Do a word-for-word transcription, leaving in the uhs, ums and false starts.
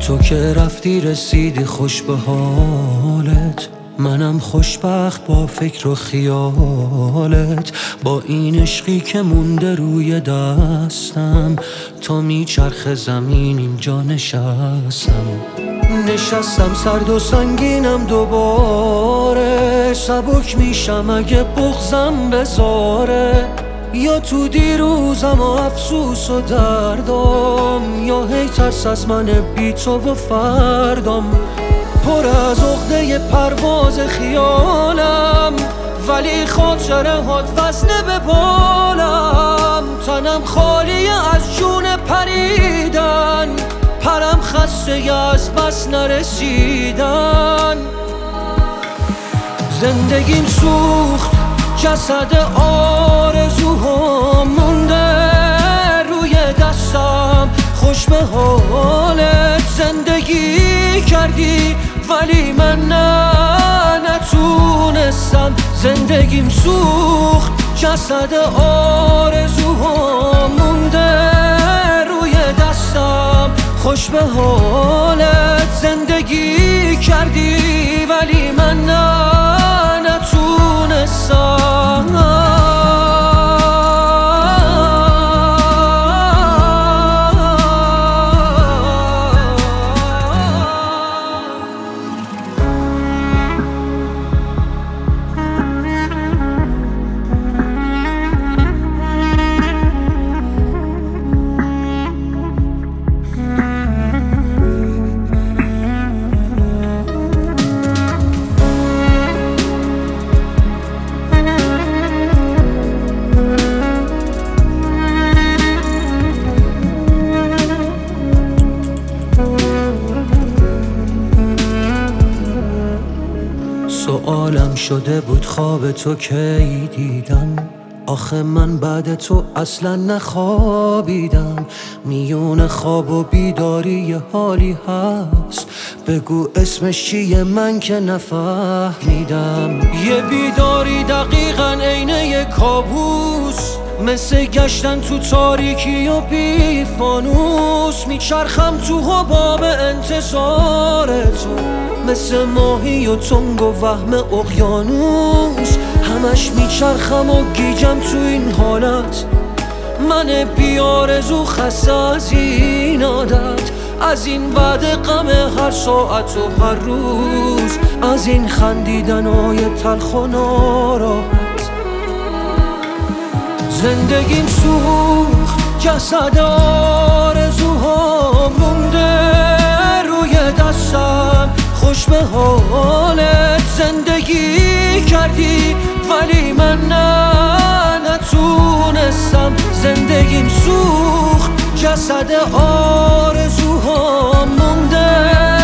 تو که رفتی رسیدی خوش به حالت، منم خوشبخت با فکر و خیالت. با این عشقی که مونده روی دستم، تا میچرخ زمین اینجا نشستم. نشستم سرد و سنگینم دوباره، سبک میشم اگه بغضم بذاره. یا تو دیروزم و افسوس و دردم، یا هی ترس از من بی تو و فردم. پر از عقده پرواز خیالم، ولی خاطره هات وزنه به بالم. تنم خالی از جون پریدن، پرم خسته از بس نرسیدن. زندگیم سوخت، جسد آرزوهام مونده روی دستم. خوش به حالت زندگی کردی، ولی من نه نتونستم. زندگیم سوخت، جسد آرزوهام مونده روی دستم. خوش به حالت زندگی کردی، ولی من نه نتونستم. سوالم شده بود خواب تو کی دیدم، آخه من بعد تو اصلا نخوابیدم. میون خواب و بیداری یه حالی هست، بگو اسمش چیه من که نفهمیدم. یه بیداری دقیقاً عین یه کابوس، مثل گشتن تو تاریکی و بی فانوس. میچرخم تو حباب انتظار تو، مثل ماهی و تنگ و وهم اقیانوس. همش میچرخم و گیجم تو این حالت، من بی آرزو خسته از این عادت. از این بعد غم هر ساعت و هر روز، از این خندیدنای تلخ و ناراحت. زندگیم سوخت، جسد آرزوها مونده روی دستم. خوش به حالت زندگی کردی، ولی من نه نتونستم. زندگیم سوخت، جسد آرزوها مونده